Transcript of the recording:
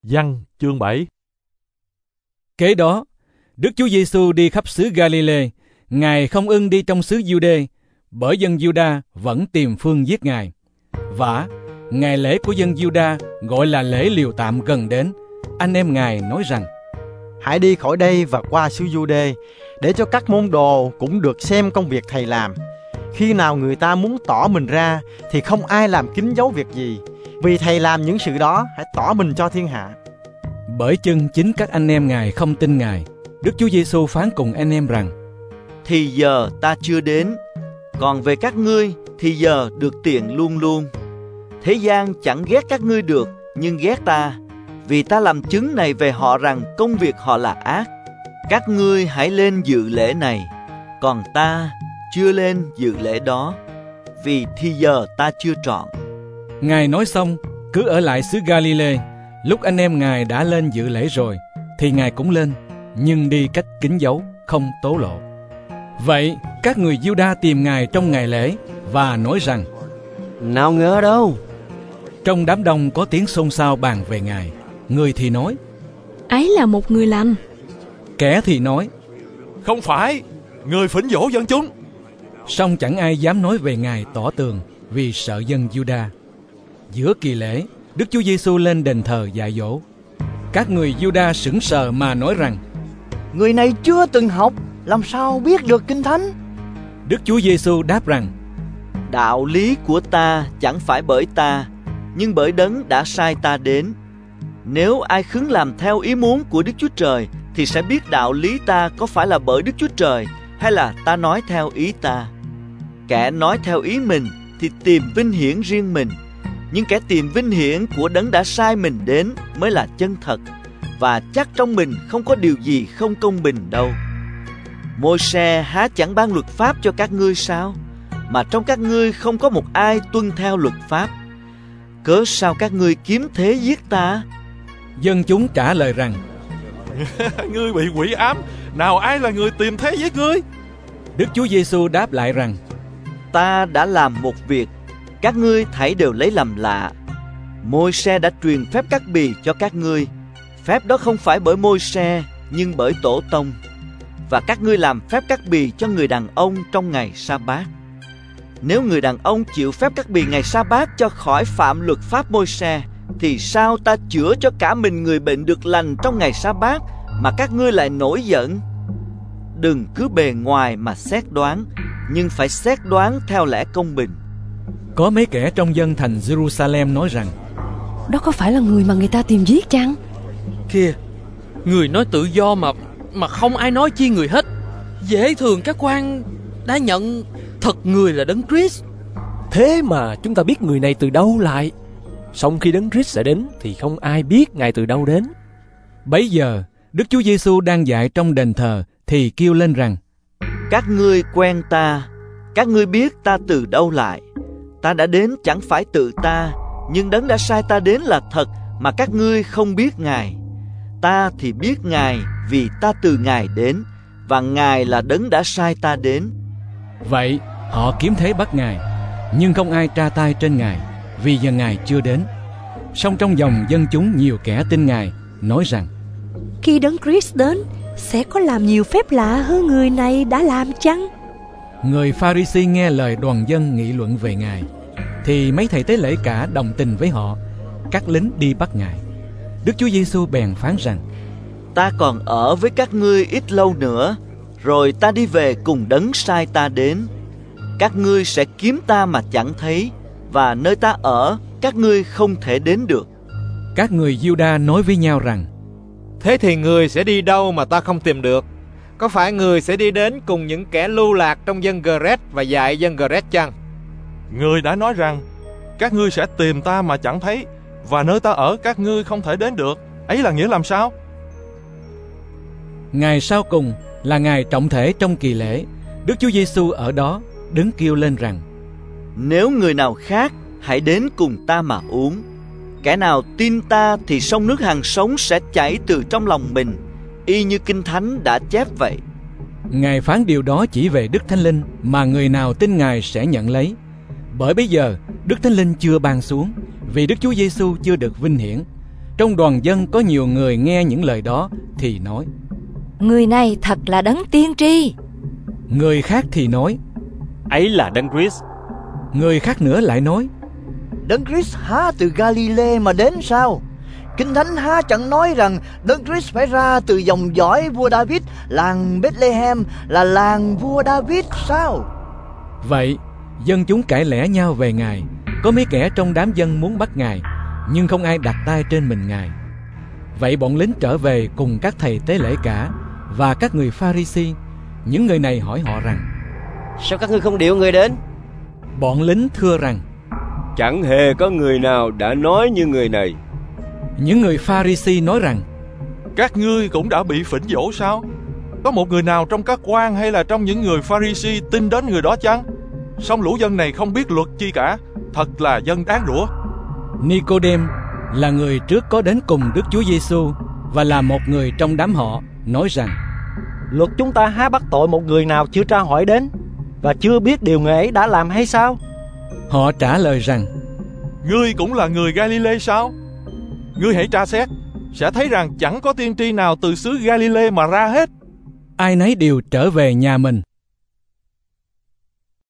Giăng chương 7. Kế đó, Đức Chúa Giêsu đi khắp xứ Galilee. Ngài không ưng đi trong xứ Giu-đê, bởi dân Giu-đa vẫn tìm phương giết Ngài. Vả, ngày lễ của dân Giu-đa gọi là lễ liều tạm gần đến. Anh em Ngài nói rằng: hãy đi khỏi đây và qua xứ Giu-đê, để cho các môn đồ cũng được xem công việc thầy làm. Khi nào người ta muốn tỏ mình ra thì không ai làm kín dấu việc gì, vì thầy làm những sự đó hãy tỏ mình cho thiên hạ. Bởi chừng chính các anh em Ngài không tin Ngài, Đức Chúa Giêsu phán cùng anh em rằng: thì giờ ta chưa đến, còn về các ngươi thì giờ được tiện luôn luôn. Thế gian chẳng ghét các ngươi được, nhưng ghét ta, vì ta làm chứng này về họ rằng công việc họ là ác. Các ngươi hãy lên dự lễ này, còn ta chưa lên dự lễ đó, vì thì giờ ta chưa trọn. Ngài nói xong, cứ ở lại xứ Galilee. Lúc anh em Ngài đã lên dự lễ rồi, thì Ngài cũng lên, nhưng đi cách kín giấu, không tố lộ. Vậy các người Giu-đa tìm Ngài trong ngày lễ và nói rằng: nào ngờ đâu. Trong đám đông có tiếng xôn xao bàn về Ngài. Người thì nói: ấy là một người lành. Kẻ thì nói: không phải, người phỉnh dỗ dân chúng. Song chẳng ai dám nói về Ngài tỏ tường, vì sợ dân Giu-đa. Giữa kỳ lễ, Đức Chúa Giêsu lên đền thờ dạy dỗ. Các người Giu-đa sững sờ mà nói rằng: người này chưa từng học, làm sao biết được Kinh Thánh? Đức Chúa Giêsu đáp rằng: đạo lý của ta chẳng phải bởi ta, nhưng bởi Đấng đã sai ta đến. Nếu ai khứng làm theo ý muốn của Đức Chúa Trời, thì sẽ biết đạo lý ta có phải là bởi Đức Chúa Trời, hay là ta nói theo ý ta. Kẻ nói theo ý mình thì tìm vinh hiển riêng mình, nhưng kẻ tìm vinh hiển của Đấng đã sai mình đến mới là chân thật, và chắc trong mình không có điều gì không công bình đâu. Môi-se há chẳng ban luật pháp cho các ngươi sao? Mà trong các ngươi không có một ai tuân theo luật pháp. Cớ sao các ngươi kiếm thế giết ta? Dân chúng trả lời rằng: Ngươi bị quỷ ám, nào ai là người tìm thế giết ngươi? Đức Chúa Giêsu đáp lại rằng: ta đã làm một việc, các ngươi thảy đều lấy làm lạ. Môi-se đã truyền phép cắt bì cho các ngươi. Phép đó không phải bởi Môi-se, nhưng bởi tổ tông. Và các ngươi làm phép cắt bì cho người đàn ông trong ngày sa-bát. Nếu người đàn ông chịu phép cắt bì ngày sa-bát cho khỏi phạm luật pháp Môi-se, thì sao ta chữa cho cả mình người bệnh được lành trong ngày sa-bát mà các ngươi lại nổi giận? Đừng cứ bề ngoài mà xét đoán, nhưng phải xét đoán theo lẽ công bình. Có mấy kẻ trong dân thành Jerusalem nói rằng: đó có phải là người mà người ta tìm giết chăng? Kìa, người nói tự do mà không ai nói chi người hết. Dễ thường các quan đã nhận thật người là Đấng Christ. Thế mà chúng ta biết người này từ đâu lại? Song khi Đấng Christ sẽ đến thì không ai biết Ngài từ đâu đến. Bấy giờ Đức Chúa Giêsu đang dạy trong đền thờ thì kêu lên rằng: các ngươi quen ta, các ngươi biết ta từ đâu lại. Ta đã đến chẳng phải tự ta, nhưng Đấng đã sai ta đến là thật, mà các ngươi không biết Ngài. Ta thì biết Ngài, vì ta từ Ngài đến, và Ngài là Đấng đã sai ta đến. Vậy họ kiếm thế bắt Ngài, nhưng không ai tra tay trên Ngài, vì giờ Ngài chưa đến. Song trong dòng dân chúng nhiều kẻ tin Ngài, nói rằng: khi Đấng Christ đến, sẽ có làm nhiều phép lạ hơn người này đã làm chăng? Người Pha-ri-si nghe lời đoàn dân nghị luận về Ngài, thì mấy thầy tế lễ cả đồng tình với họ, các lính đi bắt Ngài. Đức Chúa Giêsu bèn phán rằng: ta còn ở với các ngươi ít lâu nữa, rồi ta đi về cùng Đấng sai ta đến. Các ngươi sẽ kiếm ta mà chẳng thấy, và nơi ta ở các ngươi không thể đến được. Các người Giu-đa nói với nhau rằng: thế thì người sẽ đi đâu mà ta không tìm được? Có phải người sẽ đi đến cùng những kẻ lưu lạc trong dân Gret và dạy dân Gret chăng? Người đã nói rằng: các ngươi sẽ tìm ta mà chẳng thấy, và nơi ta ở các ngươi không thể đến được. Ấy là nghĩa làm sao? Ngày sau cùng là ngày trọng thể trong kỳ lễ. Đức Chúa Giêsu ở đó đứng kêu lên rằng: nếu người nào khác, hãy đến cùng ta mà uống. Kẻ nào tin ta thì sông nước hằng sống sẽ chảy từ trong lòng mình, y như Kinh Thánh đã chép vậy. Ngài phán điều đó chỉ về Đức Thánh Linh mà người nào tin Ngài sẽ nhận lấy. Bởi bây giờ Đức Thánh Linh chưa ban xuống, vì Đức Chúa Giêsu chưa được vinh hiển. Trong đoàn dân có nhiều người nghe những lời đó thì nói: Người này thật là đấng tiên tri. Người khác thì nói: Ấy là Đấng Christ. Người khác nữa lại nói: Đấng Christ há từ Galilee mà đến sao? Kinh Thánh há chẳng nói rằng Đấng Christ phải ra từ dòng dõi vua David, làng Bethlehem là làng vua David sao? Vậy dân chúng cãi lẽ nhau về Ngài. Có mấy kẻ trong đám dân muốn bắt Ngài, nhưng không ai đặt tay trên mình Ngài. Vậy bọn lính trở về cùng các thầy tế lễ cả và các người Pha-ri-si. Những người này hỏi họ rằng: Sao các ngươi không điệu người đến? Bọn lính thưa rằng: Chẳng hề có người nào đã nói như người này. Những người Pha-ri-si nói rằng: Các ngươi cũng đã bị phỉnh dỗ sao? Có một người nào trong các quan hay là trong những người Pha-ri-si tin đến người đó chăng? Song lũ dân này không biết luật chi cả, thật là dân đáng rủa. Ni-cô-đêm là người trước có đến cùng Đức Chúa Giêsu và là một người trong đám họ, nói rằng: Luật chúng ta há bắt tội một người nào chưa tra hỏi đến và chưa biết điều người ấy đã làm hay sao? Họ trả lời rằng: Ngươi cũng là người Galilee sao? Ngươi hãy tra xét, sẽ thấy rằng chẳng có tiên tri nào từ xứ Galilee mà ra hết. Ai nấy đều trở về nhà mình.